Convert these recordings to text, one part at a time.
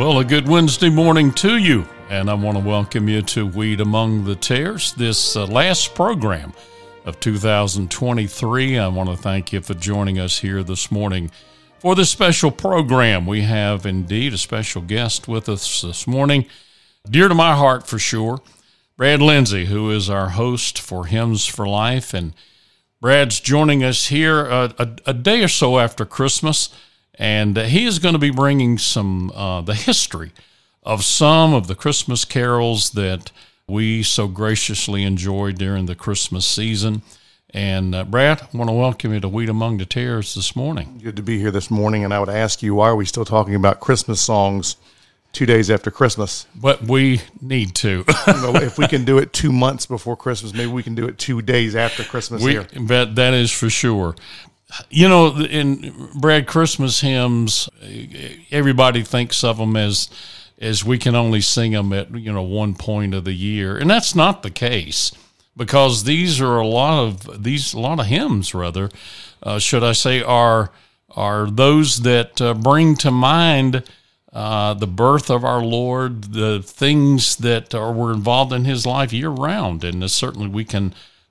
Well, a good Wednesday morning to you, and I want to welcome you to Weed Among the Tares, this last program of 2023. I want to thank you for joining us here this morning for this special program. We have indeed a special guest with us this morning, dear to my heart for sure, Brad Lindsay, who is our host for Hymns for Life, and Brad's joining us here a day or so after Christmas. And he is going to be bringing some the history of some of the Christmas carols that we so graciously enjoyed during the Christmas season. And Brad, I want to welcome you to Weed Among the Tares this morning. Good to be here this morning, and I would ask you, why are we still talking about Christmas songs 2 days after Christmas? But we need to. If we can do it 2 months before Christmas, maybe we can do it 2 days after Christmas here. That is for sure. You know, in Brad, Christmas hymns, everybody thinks of them as we can only sing them at, one point of the year. And that's not the case, because these are a lot of hymns, rather, should I say, are those that bring to mind the birth of our Lord, the things that were involved in his life year round. And certainly we can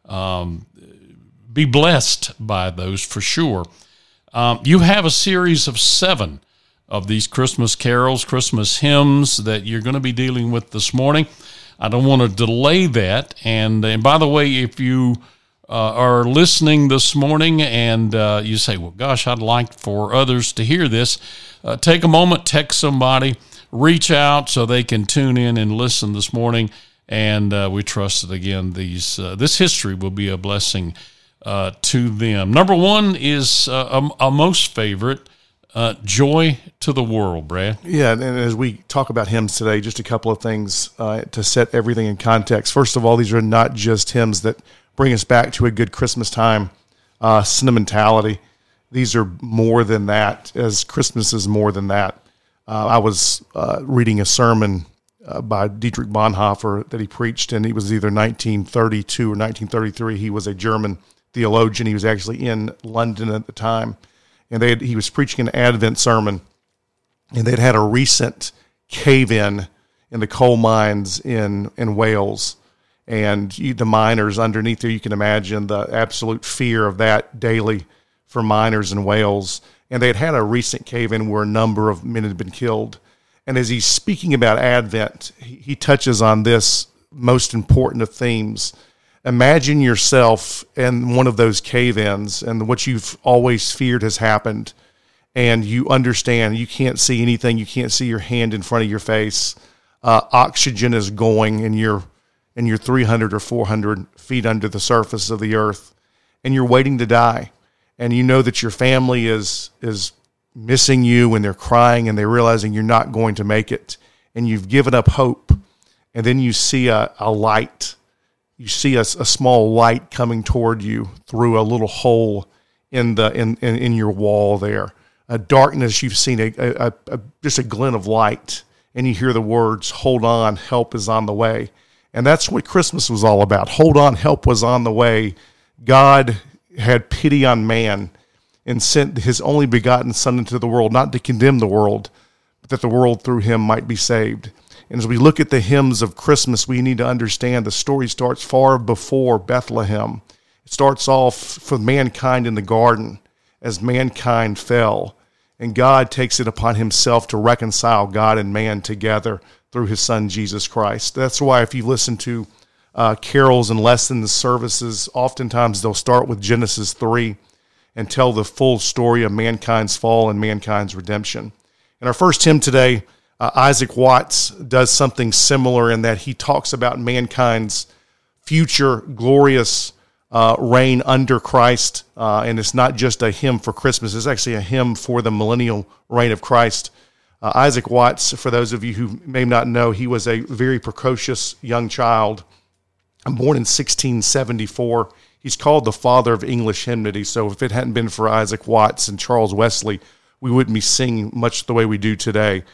be blessed by those for sure. You have a series of 7 of these Christmas carols, Christmas hymns that you're going to be dealing with this morning. I don't want to delay that. And by the way, if you are listening this morning and you say, well, gosh, I'd like for others to hear this, take a moment, text somebody, reach out so they can tune in and listen this morning. And we trust that, again, this history will be a blessing to them. Number one is a most favorite, Joy to the World, Brad. Yeah, and as we talk about hymns today, just a couple of things to set everything in context. First of all, these are not just hymns that bring us back to a good Christmas time sentimentality. These are more than that, as Christmas is more than that. I was reading a sermon by Dietrich Bonhoeffer that he preached, and it was either 1932 or 1933. He was a German theologian. He was actually in London at the time, and he was preaching an Advent sermon, and they'd had a recent cave-in in the coal mines in Wales, and the miners underneath there, you can imagine the absolute fear of that daily for miners in Wales, and they'd had a recent cave-in where a number of men had been killed. And as he's speaking about Advent, he touches on this most important of themes. Imagine yourself in one of those cave-ins, and what you've always feared has happened, and you understand you can't see anything, you can't see your hand in front of your face. Oxygen is going, and you're 300 or 400 feet under the surface of the earth, and you're waiting to die. And you know that your family is missing you, and they're crying, and they're realizing you're not going to make it, and you've given up hope. And then you see a light. You see a small light coming toward you through a little hole in your wall there. A darkness, you've seen just a glint of light, and you hear the words, "Hold on, help is on the way." And that's what Christmas was all about. Hold on, help was on the way. God had pity on man and sent his only begotten Son into the world, not to condemn the world, but that the world through him might be saved. And as we look at the hymns of Christmas, we need to understand the story starts far before Bethlehem. It starts off for mankind in the garden as mankind fell, and God takes it upon himself to reconcile God and man together through his Son, Jesus Christ. That's why if you listen to carols and lessons services, oftentimes they'll start with Genesis 3 and tell the full story of mankind's fall and mankind's redemption. In our first hymn today, Isaac Watts does something similar in that he talks about mankind's future glorious reign under Christ, and it's not just a hymn for Christmas, it's actually a hymn for the millennial reign of Christ. Isaac Watts, for those of you who may not know, he was a very precocious young child, born in 1674. He's called the father of English hymnody, so if it hadn't been for Isaac Watts and Charles Wesley, we wouldn't be singing much the way we do today.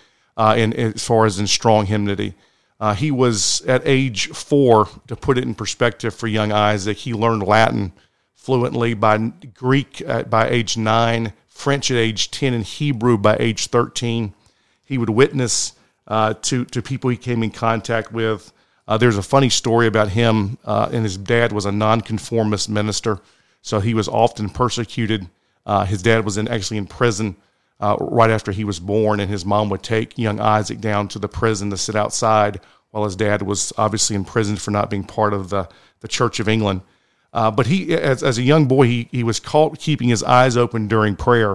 As far as in strong hymnody. He was at age 4, to put it in perspective for young Isaac, he learned Latin fluently, by Greek by age 9, French at age 10, and Hebrew by age 13. He would witness to people he came in contact with. There's a funny story about him, and his dad was a nonconformist minister, so he was often persecuted. His dad was actually in prison right after he was born, and his mom would take young Isaac down to the prison to sit outside while his dad was obviously in prison for not being part of the Church of England. But he, as a young boy, he was caught keeping his eyes open during prayer,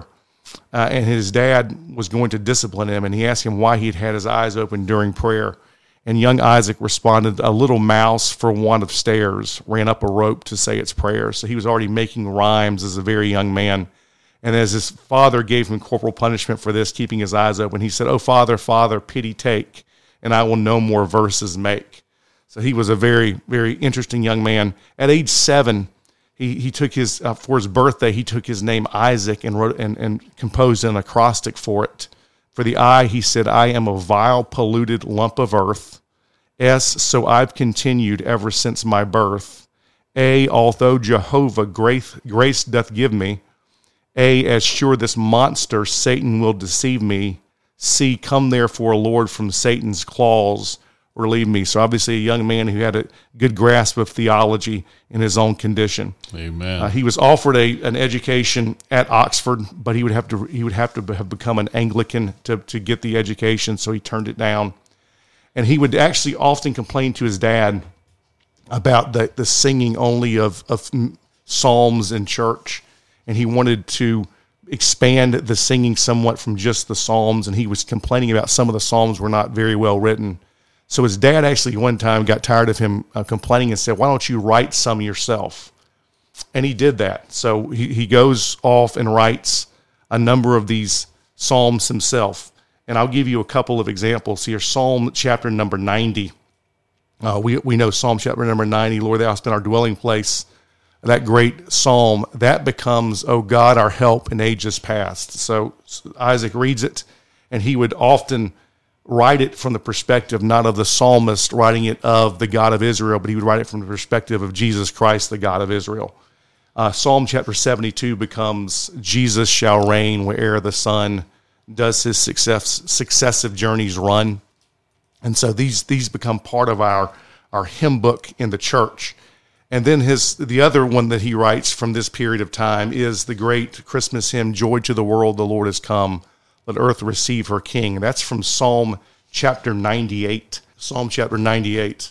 and his dad was going to discipline him, and he asked him why he'd had his eyes open during prayer. And young Isaac responded, "A little mouse for want of stairs ran up a rope to say its prayers." So he was already making rhymes as a very young man. And as his father gave him corporal punishment for this, keeping his eyes open, he said, "Oh, Father, Father, pity take, and I will no more verses make." So he was a very, very interesting young man. At age 7, he took his for his birthday, he took his name Isaac and wrote and composed an acrostic for it. For the I, he said, "I am a vile, polluted lump of earth." S, so I've continued ever since my birth. A, although Jehovah grace doth give me. A, as sure this monster Satan will deceive me. C, come therefore, Lord, from Satan's claws, relieve me. So obviously a young man who had a good grasp of theology in his own condition. Amen. He was offered an education at Oxford, but he would have to have become an Anglican to get the education, so he turned it down. And he would actually often complain to his dad about the singing only of psalms in church, and he wanted to expand the singing somewhat from just the psalms, and he was complaining about some of the psalms were not very well written. So his dad actually one time got tired of him complaining and said, "Why don't you write some yourself?" And he did that. So he goes off and writes a number of these psalms himself. And I'll give you a couple of examples here. Psalm chapter number 90. We know Psalm chapter number 90, "Lord, thou hast been our dwelling place." That great psalm, that becomes, "O God, our help in ages past." So Isaac reads it, and he would often write it from the perspective not of the psalmist writing it of the God of Israel, but he would write it from the perspective of Jesus Christ, the God of Israel. Psalm chapter 72 becomes, "Jesus shall reign where'er the sun does his successive journeys run." And so these become part of our hymn book in the church. And then the other one that he writes from this period of time is the great Christmas hymn, "Joy to the world, the Lord is come. Let earth receive her King." That's from Psalm chapter 98. Psalm chapter 98.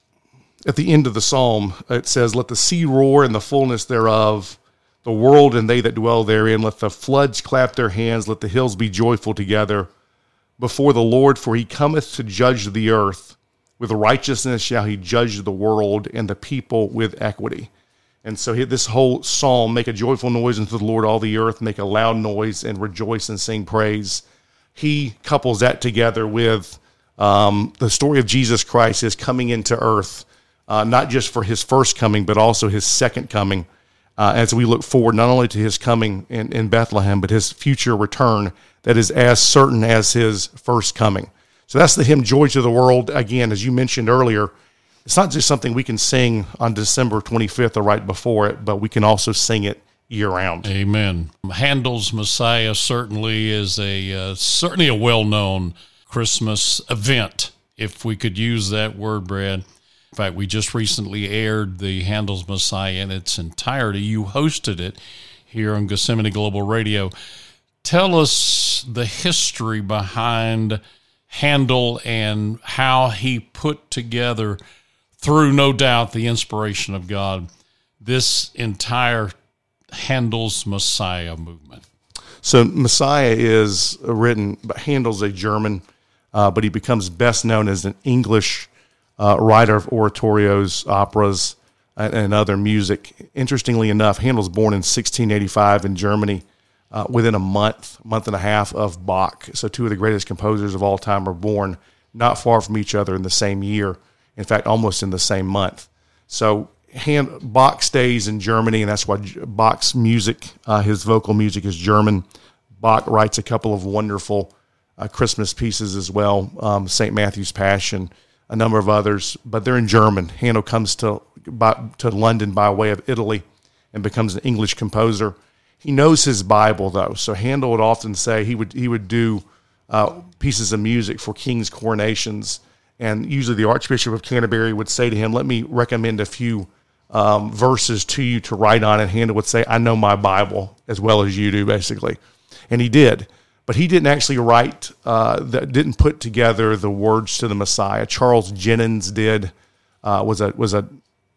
At the end of the psalm, it says, "Let the sea roar and the fullness thereof, the world and they that dwell therein. Let the floods clap their hands. Let the hills be joyful together before the Lord, for he cometh to judge the earth. With righteousness shall he judge the world and the people with equity." And so this whole psalm, "Make a joyful noise unto the Lord, all the earth, make a loud noise and rejoice and sing praise." He couples that together with the story of Jesus Christ, his coming into earth, not just for his first coming, but also his second coming, as we look forward not only to his coming in Bethlehem, but his future return that is as certain as his first coming. So that's the hymn, "Joy to the World." Again, as you mentioned earlier, it's not just something we can sing on December 25th or right before it, but we can also sing it year-round. Amen. Handel's Messiah certainly is certainly a well-known Christmas event, if we could use that word, Brad. In fact, we just recently aired the Handel's Messiah in its entirety. You hosted it here on Gethsemane Global Radio. Tell us the history behind Handel and how he put together, through no doubt the inspiration of God, this entire Handel's Messiah movement. So Messiah is written, Handel's a German, but he becomes best known as an English writer of oratorios, operas, and other music. Interestingly enough, Handel's born in 1685 in Germany, within a month and a half of Bach. So two of the greatest composers of all time were born not far from each other in the same year. In fact, almost in the same month. So Bach stays in Germany, and that's why Bach's music, his vocal music, is German. Bach writes a couple of wonderful Christmas pieces as well, St. Matthew's Passion, a number of others, but they're in German. Handel comes to London by way of Italy and becomes an English composer. He knows his Bible, though, so Handel would often say he would do pieces of music for kings' coronations. And usually the Archbishop of Canterbury would say to him, let me recommend a few verses to you to write on. And Handel would say, I know my Bible as well as you do, basically. And he did. But he didn't actually write, didn't put together the words to the Messiah. Charles Jennens did, was a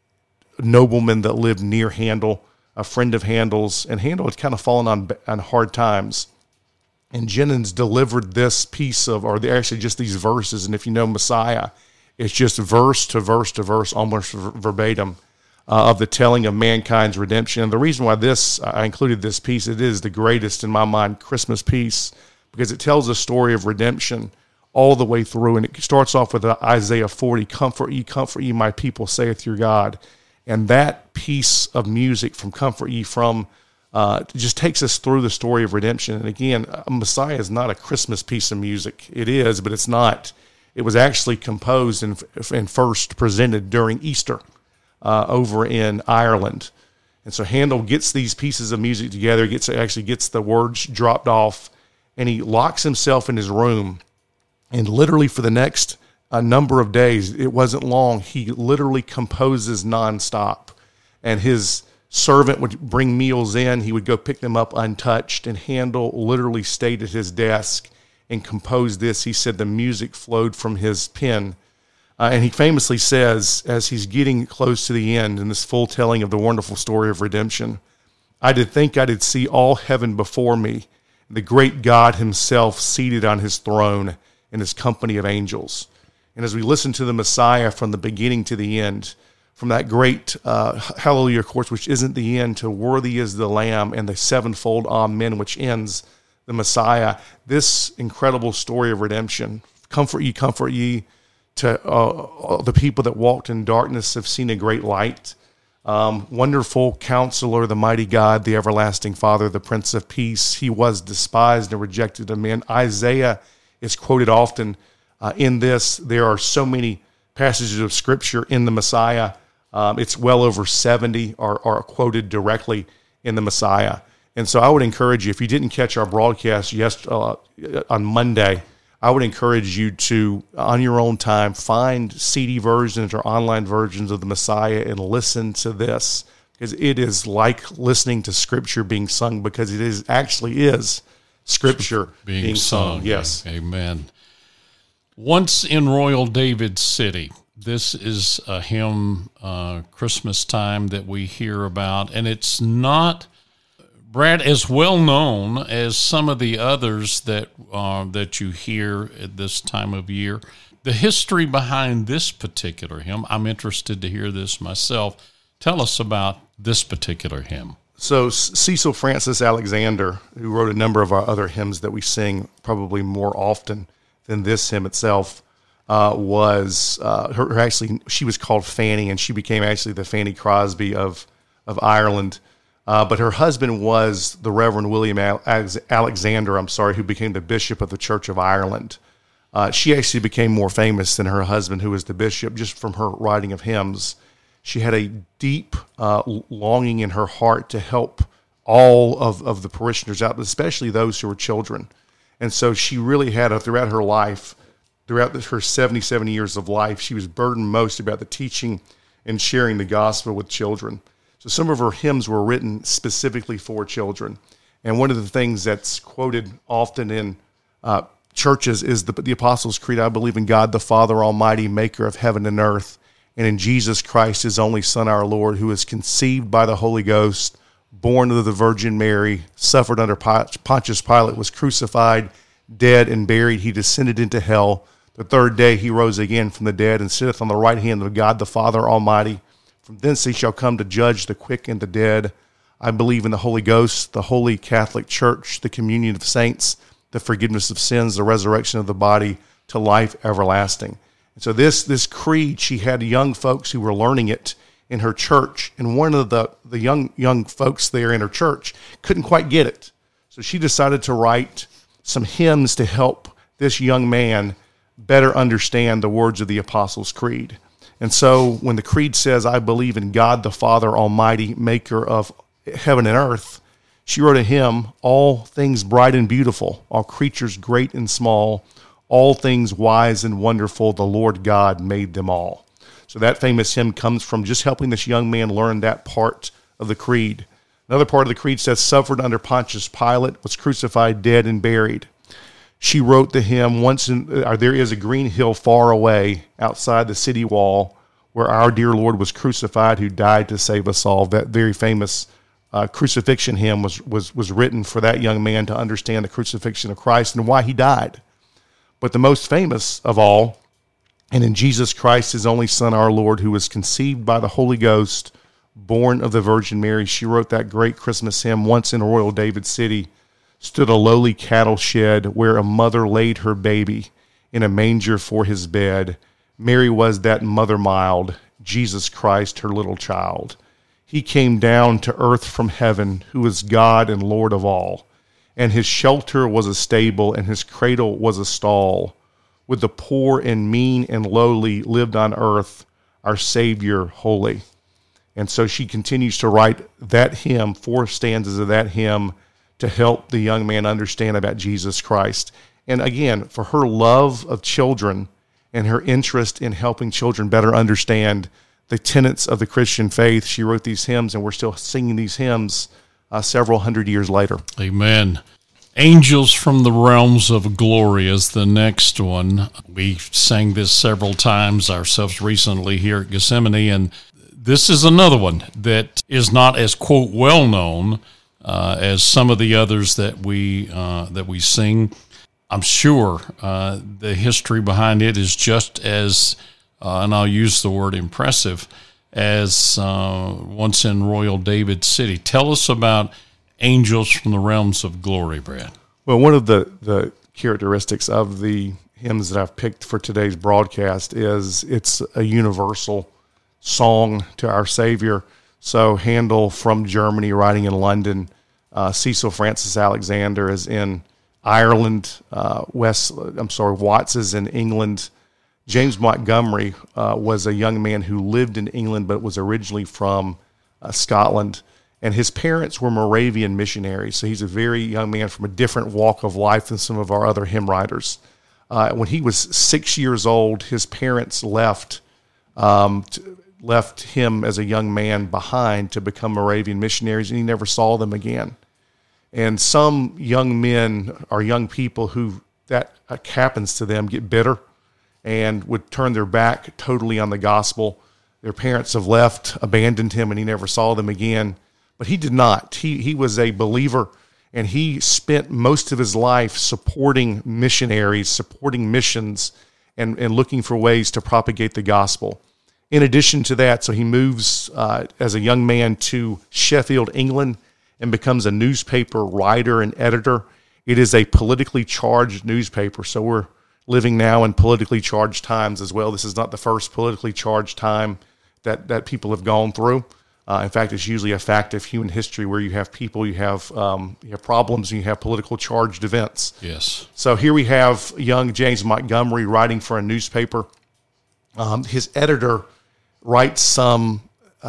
nobleman that lived near Handel, a friend of Handel's. And Handel had kind of fallen on hard times. And Jennens delivered this piece of, or actually just these verses. And if you know Messiah, it's just verse to verse to verse, almost verbatim, of the telling of mankind's redemption. And the reason why I included this piece, it is the greatest, in my mind, Christmas piece, because it tells a story of redemption all the way through. And it starts off with Isaiah 40, comfort ye, my people, saith your God. And that piece of music from Comfort Ye from just takes us through the story of redemption. And again, Messiah is not a Christmas piece of music. It is, but it's not. It was actually composed and first presented during Easter over in Ireland. And so Handel gets these pieces of music together, actually gets the words dropped off, and he locks himself in his room. And literally for the next number of days, it wasn't long, he literally composes nonstop. And his servant would bring meals in. He would go pick them up untouched. And Handel literally stayed at his desk and composed this. He said the music flowed from his pen. And he famously says, as he's getting close to the end in this full telling of the wonderful story of redemption, I did think I did see all heaven before me, the great God himself seated on his throne in his company of angels. And as we listen to the Messiah from the beginning to the end, from that great Hallelujah, of course, which isn't the end, to worthy is the Lamb and the sevenfold Amen, which ends the Messiah, this incredible story of redemption. Comfort ye, to the people that walked in darkness have seen a great light. Wonderful Counselor, the mighty God, the everlasting Father, the Prince of Peace. He was despised and rejected of men. Isaiah is quoted often in this. There are so many passages of Scripture in the Messiah. It's well over 70 are quoted directly in the Messiah. And so I would encourage you, if you didn't catch our broadcast on Monday, I would encourage you to, on your own time, find CD versions or online versions of the Messiah and listen to this, because it is like listening to Scripture being sung, because it actually is Scripture being sung. Yes. Amen. Once in Royal David City. This is a hymn, Christmas time, that we hear about, and it's not, Brad, as well known as some of the others that you hear at this time of year. The history behind this particular hymn, I'm interested to hear this myself. Tell us about this particular hymn. So Cecil Francis Alexander, who wrote a number of our other hymns that we sing probably more often than this hymn itself, she was called Fanny, and she became actually the Fanny Crosby of Ireland. But her husband was the Reverend William Alexander, who became the Bishop of the Church of Ireland. She actually became more famous than her husband, who was the bishop, just from her writing of hymns. She had a deep longing in her heart to help all of the parishioners out, but especially those who were children. And so she really had, throughout her life, throughout her 77 years of life, she was burdened most about the teaching and sharing the gospel with children. So some of her hymns were written specifically for children. And one of the things that's quoted often in churches is the Apostles' Creed. I believe in God the Father Almighty, maker of heaven and earth, and in Jesus Christ, his only Son, our Lord, who was conceived by the Holy Ghost, born of the Virgin Mary, suffered under Pontius Pilate, was crucified, dead, and buried. He descended into hell. The third day he rose again from the dead and sitteth on the right hand of God the Father Almighty. From thence he shall come to judge the quick and the dead. I believe in the Holy Ghost, the Holy Catholic Church, the communion of saints, the forgiveness of sins, the resurrection of the body, to life everlasting. And so this creed, she had young folks who were learning it in her church, and one of the young folks there in her church couldn't quite get it. So she decided to write some hymns to help this young man better understand the words of the Apostles' Creed. And so when the creed says, I believe in God the Father Almighty, maker of heaven and earth, She wrote a hymn, all things bright and beautiful, all creatures great and small, all things wise and wonderful, the Lord God made them all. So that famous hymn comes from just helping this young man learn that part of the creed. Another part of the creed says, suffered under Pontius Pilate, was crucified, dead, and buried. She wrote the hymn, there is a green hill far away outside the city wall where our dear Lord was crucified, who died to save us all. That very famous crucifixion hymn was written for that young man to understand the crucifixion of Christ and why he died. But the most famous of all, and in Jesus Christ, his only Son, our Lord, who was conceived by the Holy Ghost, born of the Virgin Mary, she wrote that great Christmas hymn, once in royal David City, stood a lowly cattle shed where a mother laid her baby in a manger for his bed. Mary was that mother mild, Jesus Christ, her little child. He came down to earth from heaven, who is God and Lord of all. And his shelter was a stable, and his cradle was a stall. With the poor and mean and lowly lived on earth, our Savior holy. And so she continues to write that hymn, 4 stanzas of that hymn, to help the young man understand about Jesus Christ. And again, for her love of children and her interest in helping children better understand the tenets of the Christian faith, she wrote these hymns, and we're still singing these hymns several hundred years later. Amen. Angels from the Realms of Glory is the next one. We sang this several times ourselves recently here at Gethsemane, and this is another one that is not as, quote, well-known as some of the others that we sing. I'm sure the history behind it is just as, and I'll use the word impressive, as once in royal David City. Tell us about Angels from the Realms of Glory, Brad. Well, one of the characteristics of the hymns that I've picked for today's broadcast is it's a universal song to our Savior. So Handel from Germany, writing in London, Cecil Francis Alexander is in Ireland, Watts is in England. James Montgomery was a young man who lived in England but was originally from Scotland. And his parents were Moravian missionaries, so he's a very young man from a different walk of life than some of our other hymn writers. When he was 6 years old, his parents left him as a young man behind to become Moravian missionaries, and he never saw them again. And some young men or young people who that happens to them get bitter and would turn their back totally on the gospel. Their parents have left, abandoned him, and he never saw them again. But he did not. He was a believer, and he spent most of his life supporting missionaries, supporting missions, and looking for ways to propagate the gospel. In addition to that, so he moves as a young man to Sheffield, England, and becomes a newspaper writer and editor. It is a politically charged newspaper, so we're living now in politically charged times as well. This is not the first politically charged time that people have gone through. In fact, it's usually a fact of human history where you have people, you have problems, and you have political charged events. Yes. So here we have young James Montgomery writing for a newspaper. His editor writes some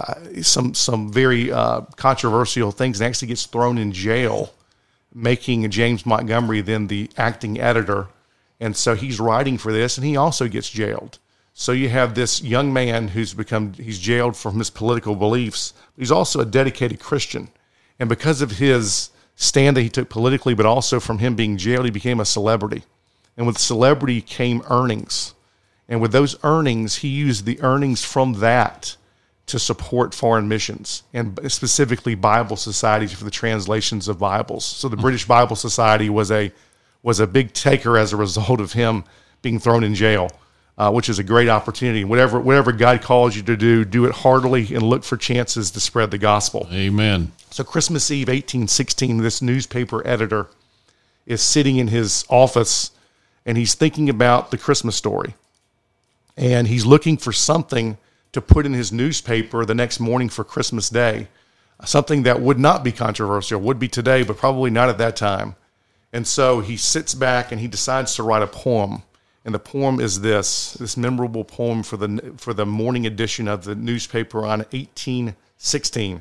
very controversial things and actually gets thrown in jail, making James Montgomery then the acting editor. And so he's writing for this, and he also gets jailed. So you have this young man he's jailed from his political beliefs. He's also a dedicated Christian. And because of his stand that he took politically, but also from him being jailed, he became a celebrity. And with celebrity came earnings. And with those earnings, he used the earnings from that to support foreign missions, and specifically Bible societies for the translations of Bibles. So the British Bible Society was a big taker as a result of him being thrown in jail. Which is a great opportunity. Whatever God calls you to do it heartily and look for chances to spread the gospel. Amen. So Christmas Eve, 1816, this newspaper editor is sitting in his office, and he's thinking about the Christmas story. And he's looking for something to put in his newspaper the next morning for Christmas Day, something that would not be controversial, would be today, but probably not at that time. And so he sits back and he decides to write a poem. And the poem is this memorable poem for the morning edition of the newspaper on 1816.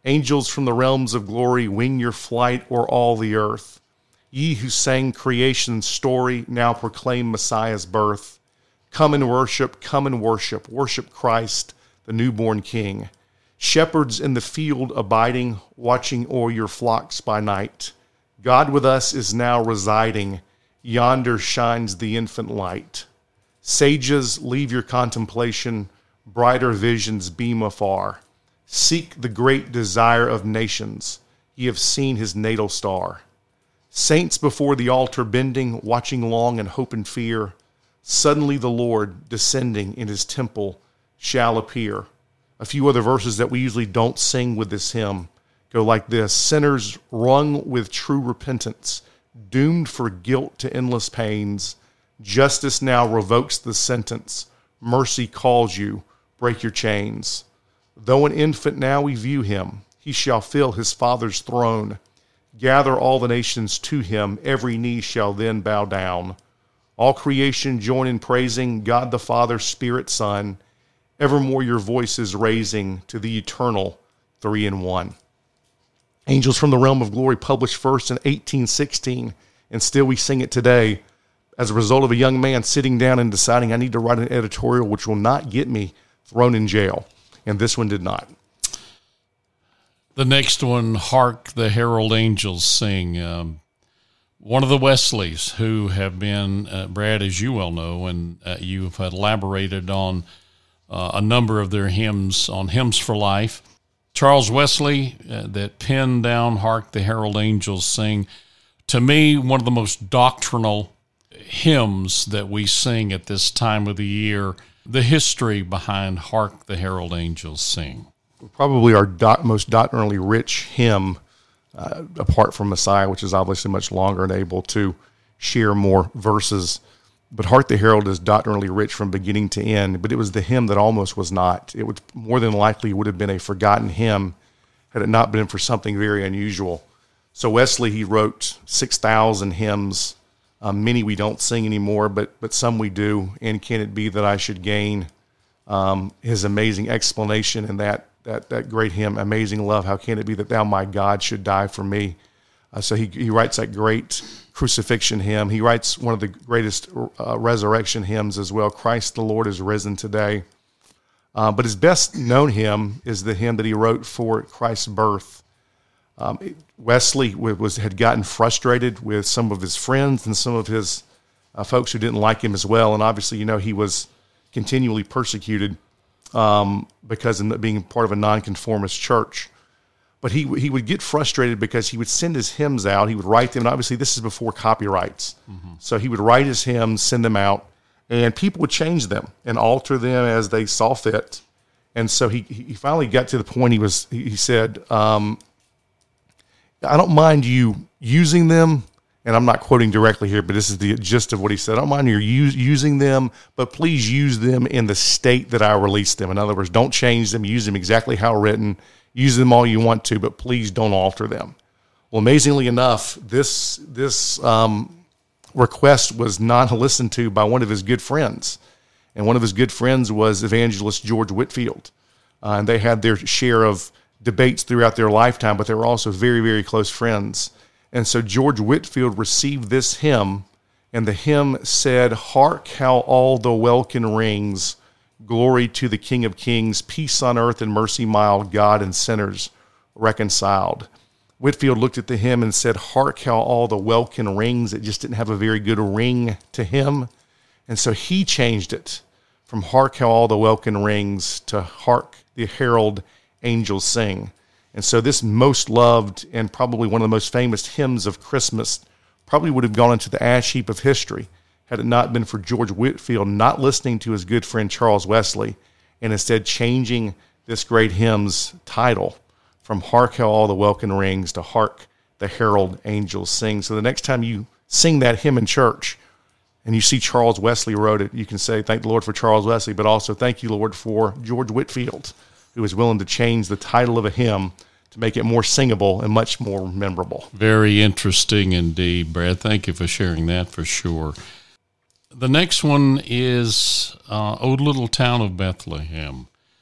Angels from the realms of glory, wing your flight o'er all the earth. Ye who sang creation's story, now proclaim Messiah's birth. Come and worship, worship Christ, the newborn King. Shepherds in the field abiding, watching o'er your flocks by night. God with us is now residing, yonder shines the infant light. Sages, leave your contemplation, brighter visions beam afar. Seek the great desire of nations, ye have seen his natal star. Saints before the altar bending, watching long in hope and fear. Suddenly the Lord, descending in his temple, shall appear. A few other verses that we usually don't sing with this hymn go like this. Sinners wrung with true repentance, doomed for guilt to endless pains. Justice now revokes the sentence. Mercy calls you, break your chains. Though an infant now we view him, he shall fill his Father's throne. Gather all the nations to him, every knee shall then bow down. All creation join in praising God the Father, Spirit, Son. Evermore your voice is raising to the eternal 3 in 1. Angels from the Realm of Glory, published first in 1816, and still we sing it today as a result of a young man sitting down and deciding I need to write an editorial which will not get me thrown in jail. And this one did not. The next one, Hark the Herald Angels Sing. One of the Wesleys who have been, Brad, as you well know, and you have elaborated on a number of their hymns on Hymns for Life. Charles Wesley, that penned down Hark the Herald Angels Sing, to me, one of the most doctrinal hymns that we sing at this time of the year, the history behind Hark the Herald Angels Sing. Probably our most doctrinally rich hymn, apart from Messiah, which is obviously much longer and able to share more verses. But Hark the Herald is doctrinally rich from beginning to end, but it was the hymn that almost was not. It would more than likely would have been a forgotten hymn had it not been for something very unusual. So Wesley, he wrote 6,000 hymns. Many we don't sing anymore, but some we do. And can it be that I should gain? His amazing explanation in that great hymn, Amazing Love, how can it be that thou, my God, should die for me? So he writes that great crucifixion hymn. He writes one of the greatest resurrection hymns as well, Christ the Lord is risen today. But his best known hymn is the hymn that he wrote for Christ's birth. Wesley had gotten frustrated with some of his friends and some of his folks who didn't like him as well. And obviously, he was continually persecuted because of being part of a nonconformist church. But he would get frustrated because he would send his hymns out. He would write them, and obviously this is before copyrights. Mm-hmm. So he would write his hymns, send them out, and people would change them and alter them as they saw fit. And so he finally got to the point he said, I don't mind you using them, and I'm not quoting directly here, but this is the gist of what he said. I don't mind you using them, but please use them in the state that I released them. In other words, don't change them. Use them exactly how written. Use them all you want to, but please don't alter them. Well, amazingly enough, this request was not listened to by one of his good friends. And one of his good friends was evangelist George Whitefield. And they had their share of debates throughout their lifetime, but they were also very, very close friends. And so George Whitefield received this hymn, and the hymn said, Hark how all the welkin rings, glory to the King of Kings, peace on earth and mercy mild, God and sinners reconciled. Whitefield looked at the hymn and said, Hark how all the welkin rings. It just didn't have a very good ring to him. And so he changed it from Hark how all the welkin rings to Hark the herald angels sing. And so this most loved and probably one of the most famous hymns of Christmas probably would have gone into the ash heap of history had it not been for George Whitefield not listening to his good friend Charles Wesley and instead changing this great hymn's title from Hark how all the welkin rings to Hark the herald angels sing. So the next time you sing that hymn in church and you see Charles Wesley wrote it, you can say, thank the Lord for Charles Wesley, but also thank you, Lord, for George Whitefield, who was willing to change the title of a hymn to make it more singable and much more memorable. Very interesting indeed, Brad. Thank you for sharing that for sure. The next one is O Little Town of Bethlehem.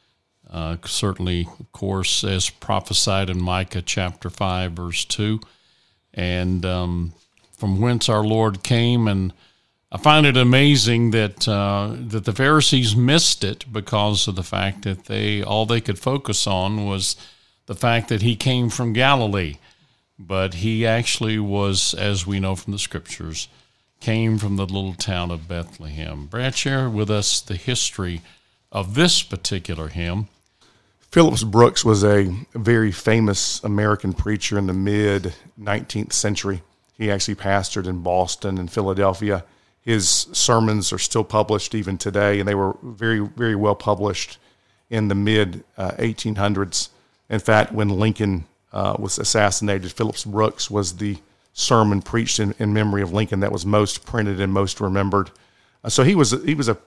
Certainly, of course, as prophesied in Micah chapter 5, verse 2, and from whence our Lord came. And I find it amazing that the Pharisees missed it because of the fact that all they could focus on was the fact that he came from Galilee. But he actually was, as we know from the Scriptures, came from the little town of Bethlehem. Brad, share with us the history of this particular hymn. Phillips Brooks was a very famous American preacher in the mid-19th century. He actually pastored in Boston and Philadelphia. His sermons are still published even today, and they were very, very well published in the mid-1800s. In fact, when Lincoln was assassinated, Phillips Brooks was the sermon preached in memory of Lincoln that was most printed and most remembered. So he was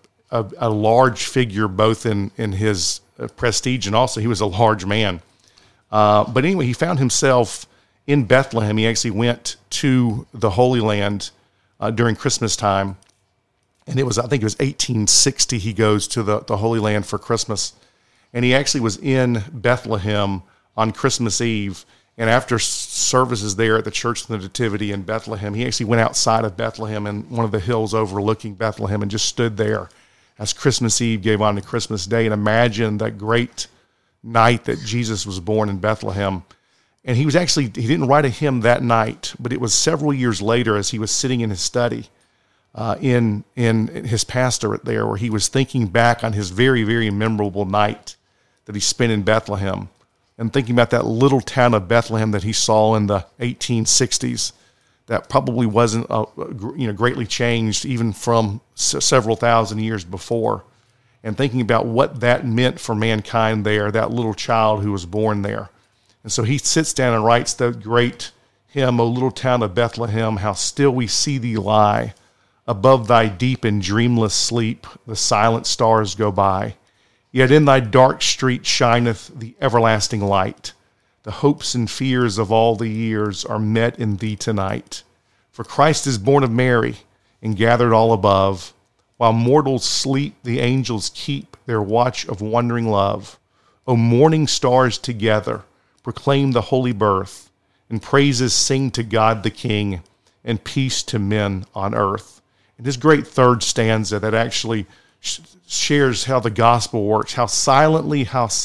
a large figure, both in his prestige, and also he was a large man. But anyway, he found himself in Bethlehem. He actually went to the Holy Land during Christmas time, and I think it was 1860 he goes to the Holy Land for Christmas, and he actually was in Bethlehem on Christmas Eve. And after services there at the Church of the Nativity in Bethlehem, he actually went outside of Bethlehem and one of the hills overlooking Bethlehem and just stood there as Christmas Eve gave on to Christmas Day, and imagined that great night that Jesus was born in Bethlehem. And he didn't write a hymn that night, but it was several years later as he was sitting in his study in his pastorate there, where he was thinking back on his very, very memorable night that he spent in Bethlehem, and thinking about that little town of Bethlehem that he saw in the 1860s. That probably wasn't greatly changed even from several thousand years before, and thinking about what that meant for mankind there, that little child who was born there. And so he sits down and writes the great hymn, O little town of Bethlehem, how still we see thee lie. Above thy deep and dreamless sleep, the silent stars go by. Yet in thy dark street shineth the everlasting light. The hopes and fears of all the years are met in thee tonight. For Christ is born of Mary and gathered all above. While mortals sleep, the angels keep their watch of wondering love. O morning stars together, proclaim the holy birth, and praises sing to God the King, and peace to men on earth. And this great third stanza that actually shares how the gospel works, how silently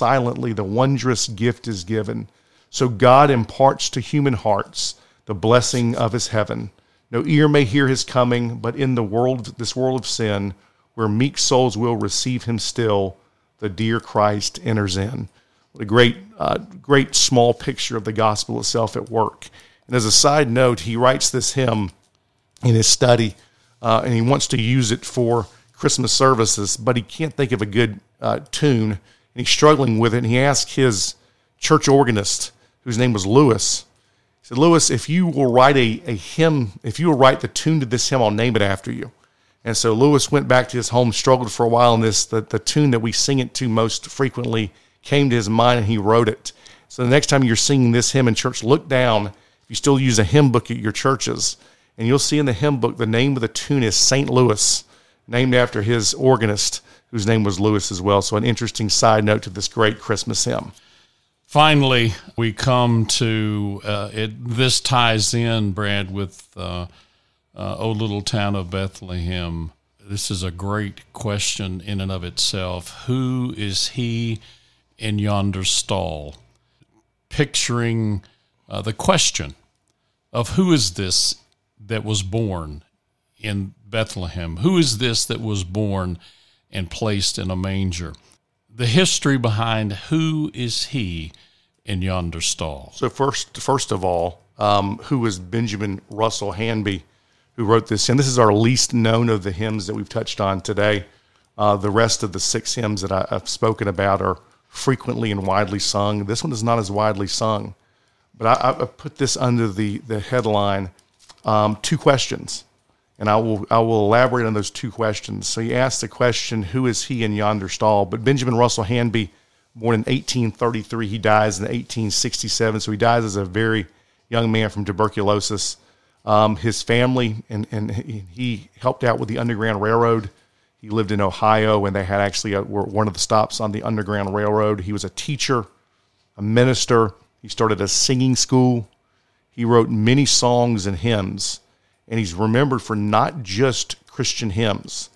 the wondrous gift is given. So God imparts to human hearts the blessing of his heaven. No ear may hear his coming, but in this world of sin, where meek souls will receive him still, the dear Christ enters in. What a great small picture of the gospel itself at work. And as a side note, he writes this hymn in his study, and he wants to use it for Christmas services, but he can't think of a good tune, and he's struggling with it. And he asked his church organist, whose name was Lewis. He said, Lewis, if you will write a hymn, if you will write the tune to this hymn, I'll name it after you. And so Lewis went back to his home, struggled for a while, and the tune that we sing it to most frequently came to his mind, and he wrote it. So the next time you're singing this hymn in church, look down. If you still use a hymn book at your churches, and you'll see in the hymn book the name of the tune is St. Louis, named after his organist, whose name was Lewis as well. So an interesting side note to this great Christmas hymn. Finally, we come to this ties in, Brad, with O Little Town of Bethlehem. This is a great question in and of itself. Who is he in yonder stall? Picturing the question of who is this that was born in Bethlehem? Who is this that was born and placed in a manger? The history behind who is he in yonder stall. So first of all, who is Benjamin Russell Hanby, who wrote this hymn? This is our least known of the hymns that we've touched on today. The rest of the 6 hymns that I've spoken about are frequently and widely sung. This one is not as widely sung, but I put this under the headline, 2 questions. And I will elaborate on those 2 questions. So he asked the question, who is he in yonder stall? But Benjamin Russell Hanby, born in 1833, he dies in 1867. So he dies as a very young man from tuberculosis. His family, and he helped out with the Underground Railroad. He lived in Ohio, and they had actually were one of the stops on the Underground Railroad. He was a teacher, a minister. He started a singing school. He wrote many songs and hymns, and he's remembered for not just Christian hymns.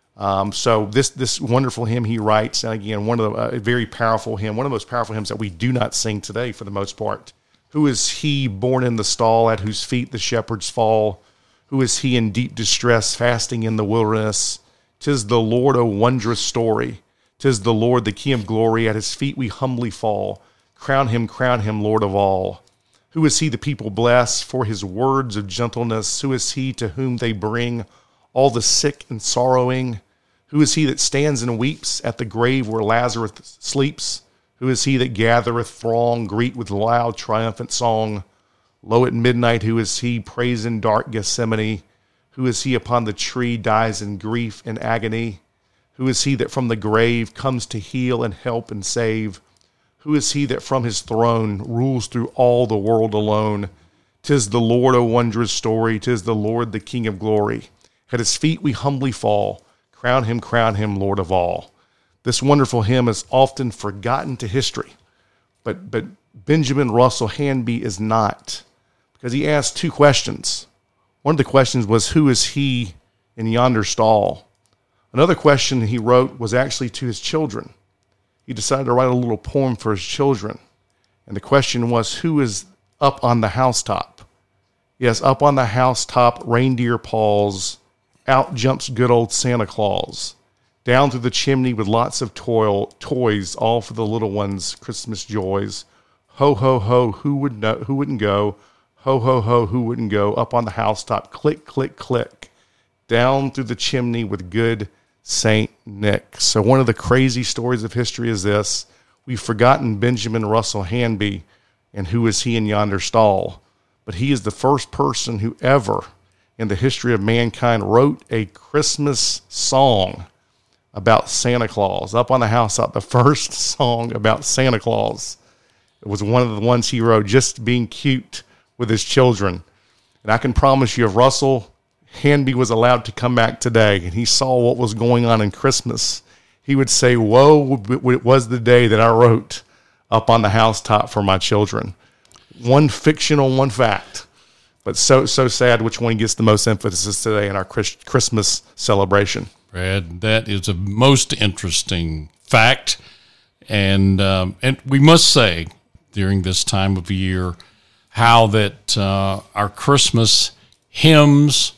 So this wonderful hymn he writes, and again, a very powerful hymn, one of the most powerful hymns that we do not sing today for the most part. Who is he born in the stall, at whose feet the shepherds fall? Who is he in deep distress, fasting in the wilderness? 'Tis the Lord, a wondrous story. 'Tis the Lord, the King of glory. At his feet we humbly fall. Crown him, Lord of all. Who is he the people bless for his words of gentleness? Who is he to whom they bring all the sick and sorrowing? Who is he that stands and weeps at the grave where Lazarus sleeps? Who is he that gathereth throng, greet with loud triumphant song? Lo, at midnight, who is he, prays in dark Gethsemane? Who is he upon the tree, dies in grief and agony? Who is he that from the grave comes to heal and help and save? Who is he that from his throne rules through all the world alone? 'Tis the Lord, a wondrous story. 'Tis the Lord, the King of glory. At his feet we humbly fall. Crown him, Lord of all. This wonderful hymn is often forgotten to history, but Benjamin Russell Hanby is not, because he asked two questions. One of the questions was, who is he in yonder stall? Another question he wrote was actually to his children. He decided to write a little poem for his children. And the question was, who is up on the housetop? Yes, up on the housetop, reindeer paws, out jumps good old Santa Claus. Down through the chimney with lots of toys, all for the little ones' Christmas joys. Ho, ho, ho, who wouldn't go? Ho, ho, ho, who wouldn't go? Up on the housetop, click, click, click. Down through the chimney with good Saint Nick. So one of the crazy stories of history is this. We've forgotten Benjamin Russell Hanby and who is he in yonder stall. But he is the first person who ever in the history of mankind wrote a Christmas song about Santa Claus. Up on the housetop, the first song about Santa Claus. It was one of the ones he wrote, just being cute with his children. And I can promise you, if Russell Hanby was allowed to come back today and he saw what was going on in Christmas, he would say, woe was the day that I wrote Up on the Housetop for my children. One fictional, one fact. But so sad which one gets the most emphasis today in our Christmas celebration. Brad, that is a most interesting fact. And we must say, during this time of year, how that our Christmas hymns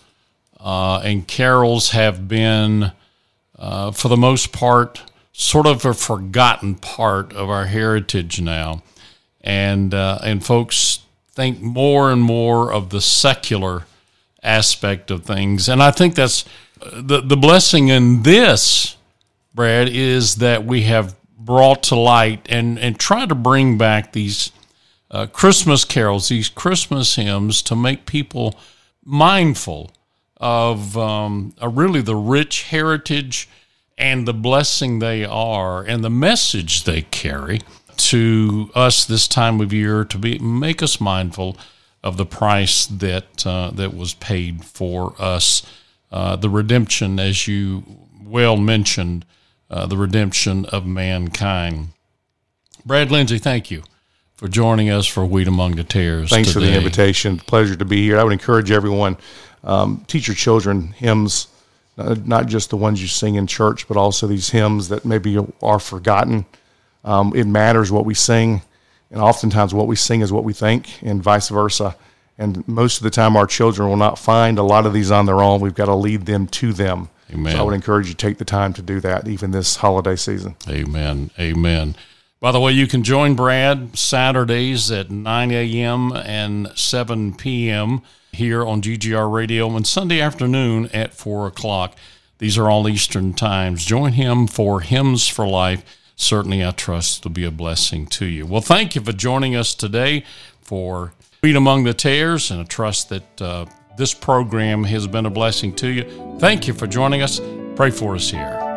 and carols have been, for the most part, sort of a forgotten part of our heritage now. And folks think more and more of the secular aspect of things. And I think that's the blessing in this, Brad, is that we have brought to light and try to bring back these Christmas carols, these Christmas hymns, to make people mindful of really the rich heritage and the blessing they are and the message they carry to us this time of year, to make us mindful of the price that was paid for us, the redemption, as you well mentioned, the redemption of mankind. Brad Lindsay, thank you for joining us for Wheat Among the Tares. Thanks today. For the invitation. Pleasure to be here. I would encourage everyone, teach your children hymns, not just the ones you sing in church, but also these hymns that maybe are forgotten. It matters what we sing, and oftentimes what we sing is what we think, and vice versa. And most of the time our children will not find a lot of these on their own. We've got to lead them to them. Amen. So I would encourage you to take the time to do that, even this holiday season. Amen. Amen. By the way, you can join Brad Saturdays at 9 a.m. and 7 p.m. here on GGR Radio, and Sunday afternoon at 4 o'clock. These are all Eastern times. Join him for Hymns for Life. Certainly, I trust it'll be a blessing to you. Well, thank you for joining us today for Wheat Among the Tares, and I trust that this program has been a blessing to you. Thank you for joining us. Pray for us here.